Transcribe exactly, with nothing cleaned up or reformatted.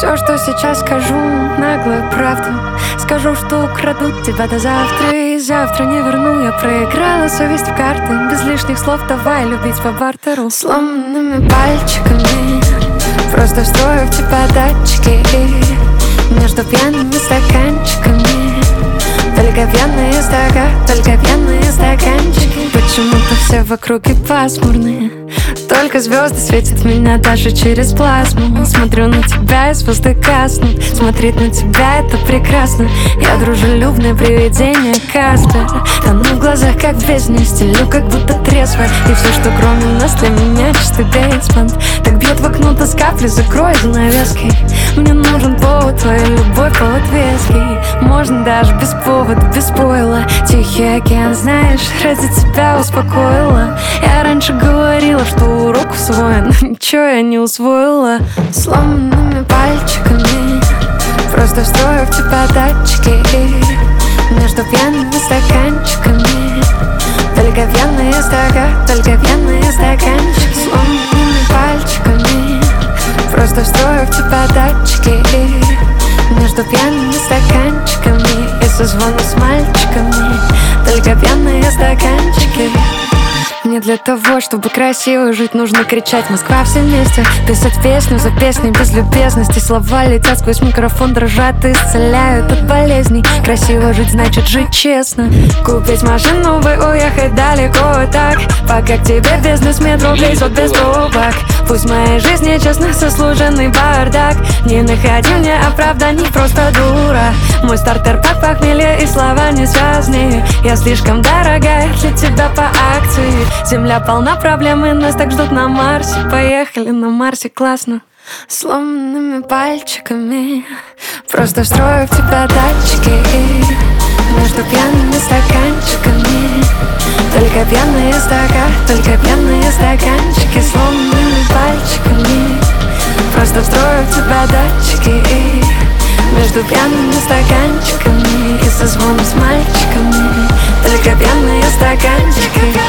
Все, что сейчас скажу, наглую правду. Скажу, что украдут тебя до завтра, и завтра не верну. Я проиграла совесть в карты. Без лишних слов давай любить по бартеру. Сломанными пальчиками просто встрою в тебя датчики между пьяными стаканчиками. Только пьяные стака, только пьяные стаканчики. Почему-то все в округе пасмурные. Только звезды светят в меня даже через плазму. Смотрю на тебя, и звезды гаснут. Смотреть на тебя — это прекрасно. Я дружелюбное привидение Каспер. Тону в глазах, как в бездне. Стелю, как будто трезвая. И все, что кроме нас, для меня чистый бейсмент. Так бьет в окно тоска, капли, закрой занавески. Мне нужен повод, твоя любовь, повод веский. Можно даже без повода, без спойла. Тихий океан, знаешь, ради тебя успокоила. Я раньше говорила, что урок усвоен, но ничего я не усвоила. Сломанными пальчиками просто встрою в тебя датчики между пьяными стаканчиками. Только пьяные стака, только пьяные стаканчики. Сломанными пальчиками просто встрою в тебя датчики между пьяными стаканчиками. И созвону с мальчиками. Только пьяные стаканчики. Не для того, чтобы красиво жить, нужно кричать «Москва» все вместе. Писать песню за песней без любезности. Слова летят сквозь микрофон, дрожат и исцеляют от болезней. Красиво жить значит жить честно. Купить машину бы, уехать далеко и так, пока к тебе бизнес метро влезет без пробок. Пусть в моей жизни честно заслуженный бардак. Не находи мне оправданий, просто дура. Мой стартер пак похмелье и слова не связаны. Я слишком дорогая для тебя по акции. Земля полна проблем, и нас так ждут на Марсе. Поехали на Марсе, классно. Сломанными пальчиками просто встрою в тебя датчики между пьяными стаканчиками. Только пьяные стака, только пьяные стаканчики. Сломанными пальчиками просто встрою в тебя датчики между пьяными стаканчиками. И созвону с мальчиками. Только пьяные стаканчики.